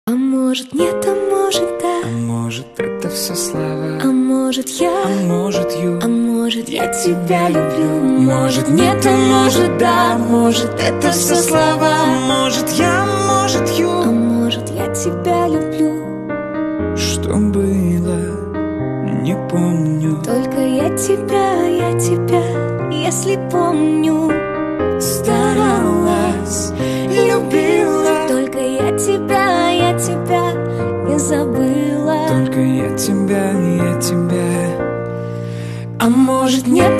А может нет, а может да. А может это все слова. А может я, а может ю. а может я тебя люблю. Может нет, а может да. Может это все слова. Может я, может ю. А может я тебя люблю. Что было, не помню. Только я тебя, если помню. Старалась, любила. Только я тебя не забыла. Только я тебя. А может нет,